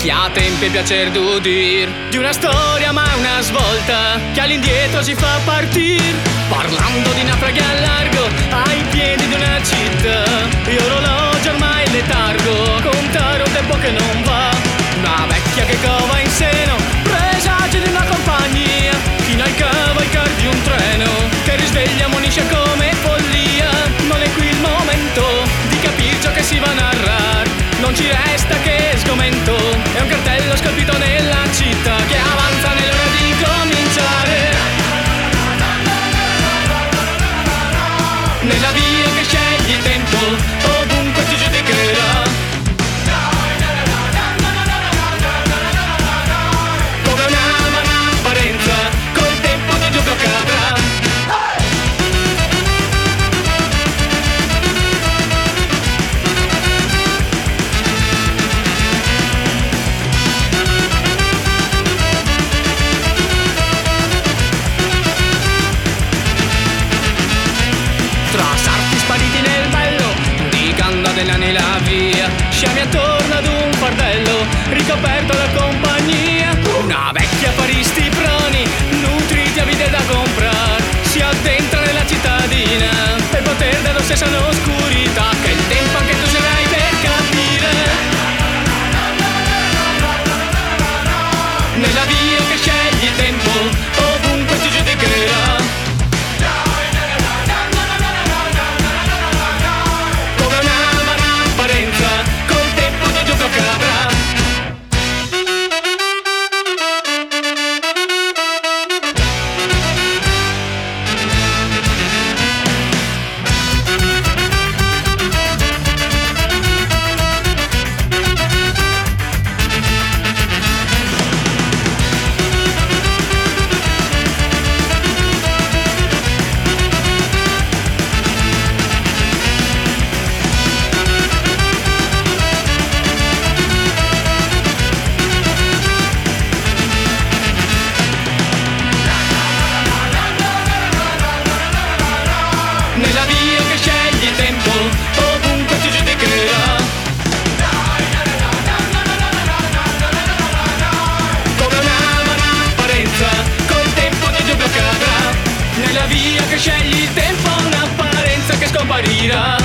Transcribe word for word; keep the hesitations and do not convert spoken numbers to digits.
chi ha tempo e piacer d'udir di una storia ma una svolta che all'indietro si fa partir, parlando di naufraghi al largo ai piedi di una città, e orologio ormai letargo, contare un tempo che non va, una vecchia che cova in seno presagi di una compagnia, fino al cavalcar di un treno che risveglia ammonisce come follia. Non è qui il momento di capire ciò che si va a narrare, non ci resta che sgomento, è un cartello scolpito nella città che avanza nell'ora di cominciare, nella via che scegli il tempo ovunque ti giudicherà, come una vana apparenza col tempo di dubbio cadrà. Tra sarti spariti nel bello di candela nella via, scemi attorno ad un fardello ricoperto da compagnia, una vecchia paristi proni nutriti a vide da comprar, si addentra nella cittadina per poter dallo stesso all'oscurità che il tempo anche tu userai per capire, nella via che scegli il tempo ovunque ti giudicherà, nella via che scegli il tempo ovunque ti giudicherà, come una vana apparenza col tempo di dubbio cadrà, nella via che scegli il tempo un'apparenza che scomparirà.